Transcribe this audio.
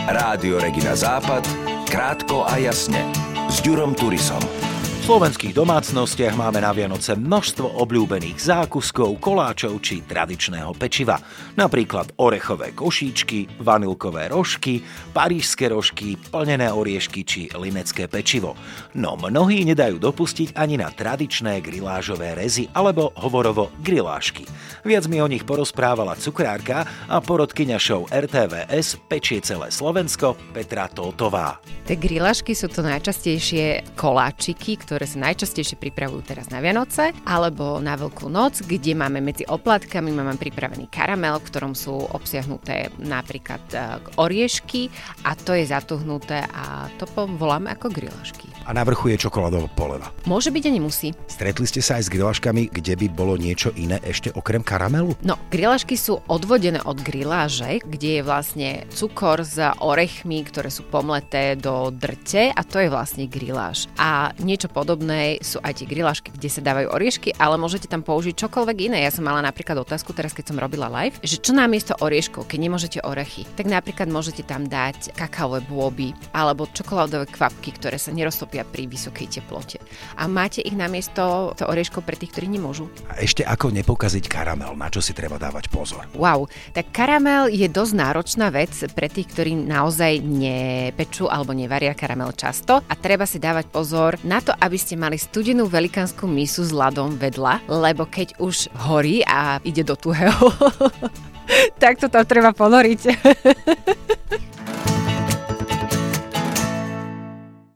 Rádio Regina Západ, krátko a jasne, s Ďurom Turisom. V slovenských domácnostiach máme na Vianoce množstvo obľúbených zákuskov, koláčov či tradičného pečiva. Napríklad orechové košíčky, vanilkové rožky, parížske rožky, plnené oriešky či linecké pečivo. No mnohí nedajú dopustiť ani na tradičné grilážové rezy alebo hovorovo grilášky. Viac mi o nich porozprávala cukrárka a porodkyňa show RTVS Pečie celé Slovensko Petra Tótová. Tie grilášky sú to najčastejšie koláčiky, ktoré sa najčastejšie pripravujú teraz na Vianoce alebo na Veľkú noc, kde máme medzi oplátkami máme pripravený karamel, v ktorom sú obsiahnuté napríklad oriešky a to je zatuhnuté a to voláme ako grilášky. A na vrchu je čokoládová poleva. Môže byť a nemusí. Stretli ste sa aj s griláškami, kde by bolo niečo iné ešte okrem karamelu? No, grilášky sú odvodené od griláže, kde je vlastne cukor s orechmi, ktoré sú pomleté do drte a to je vlastne griláž. A niečo podobné sú aj tie grilášky, kde sa dávajú oriešky, ale môžete tam použiť čokoľvek iné. Ja som mala napríklad otázku teraz, keď som robila live, že čo namiesto orieškov, keď nemôžete orechy, tak napríklad môžete tam dať kakaové bôby alebo čokoládové kvapky, ktoré sa neroztopia pri vysokej teplote. A máte ich namiesto orieškov pre tých, ktorí nemôžu. A ešte ako nepokaziť karamel, na čo si treba dávať pozor? Wow, tak karamel je dosť náročná vec pre tých, ktorí naozaj nepečú alebo nevaria karamel často a treba si dávať pozor na to, aby ste mali studenú velikánsku misu s ľadom vedľa, lebo keď už horí a ide do tuhého, tak to tam treba ponoriť.